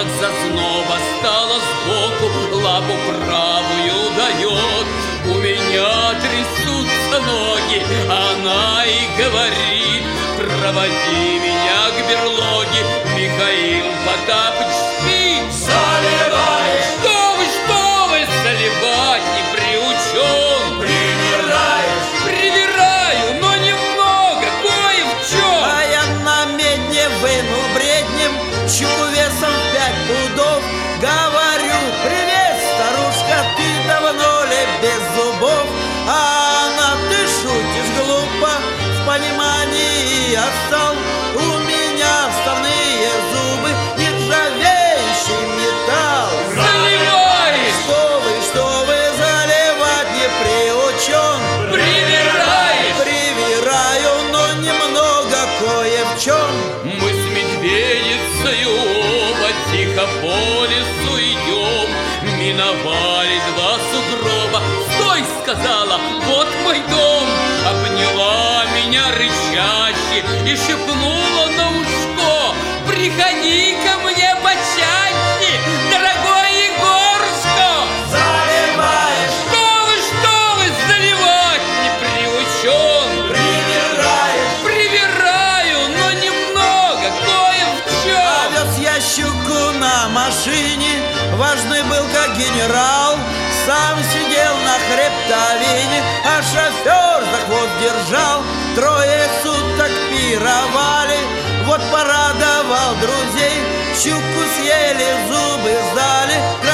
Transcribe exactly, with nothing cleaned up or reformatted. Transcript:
от зазноба стало сбоку, лапу правую дает. У меня трясутся ноги, она и говорит: проводи меня к берлоге, Михаил Потапыч спит. Заливаешь! Что вы, что вы, заливать не приучен. Привираешь! Привираю, но немного, кое в чем. А я на медне вынул бреднем щуку весом в пять пудов. Говорю: привет, старушка, ты давно ли без зубов? А она: ты шутишь глупо, в понимании отстал. У меня вставные зубы, нержавеющий металл. Заливаешь! Что вы, что вы, заливать не приучен. Привираешь! Привираю, но немного кое в чем. Мы с медведицею оба тихо по лесу идем. Миновали два сугроба. Стой, сказала, вот мой дом. Обняла меня рычаще и шепнула на ушко: приходи ко мне почаще, дорогой Егорушка. Заливаешь! Что вы, что вы, заливать не приучен. Привираешь! Привираю, но немного, кое в чем. А вез я щуку на машине, важный был как генерал. Сам сидел на хребтовине, а шофер за хвост держал. Трое суток пировали, вот порадовал друзей. Щуку съели, зубы сдали,